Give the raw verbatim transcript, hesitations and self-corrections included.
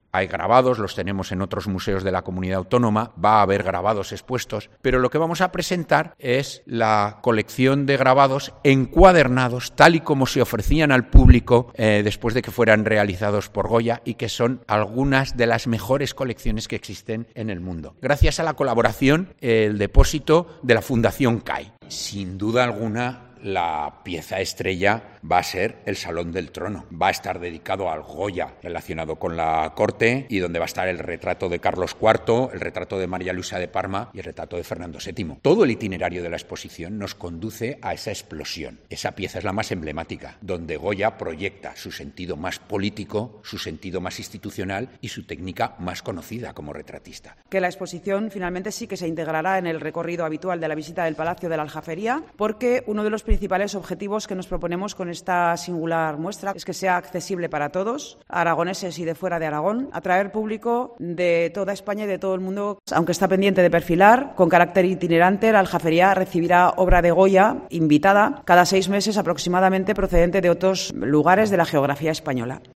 Hay grabados, los tenemos en otros museos de la comunidad autónoma, va a haber grabados expuestos, pero lo que vamos a presentar es la colección de grabados encuadernados, tal y como se ofrecían al público eh, después de que fueran realizados por Goya, y que son algunas de las mejores colecciones que existen en el mundo. Gracias a la colaboración, el depósito de la Fundación C A I. Sin duda alguna, la pieza estrella va a ser el Salón del Trono. Va a estar dedicado al Goya relacionado con la corte, y donde va a estar el retrato de Carlos cuarto, el retrato de María Luisa de Parma y el retrato de Fernando séptimo. Todo el itinerario de la exposición nos conduce a esa explosión. Esa pieza es la más emblemática, donde Goya proyecta su sentido más político, su sentido más institucional y su técnica más conocida como retratista. Que la exposición finalmente sí que se integrará en el recorrido habitual de la visita del Palacio de la Aljafería, porque uno de los principales objetivos que nos proponemos con esta singular muestra es que sea accesible para todos, aragoneses y de fuera de Aragón, atraer público de toda España y de todo el mundo. Aunque está pendiente de perfilar, con carácter itinerante, la Aljafería recibirá obra de Goya invitada cada seis meses aproximadamente, procedente de otros lugares de la geografía española.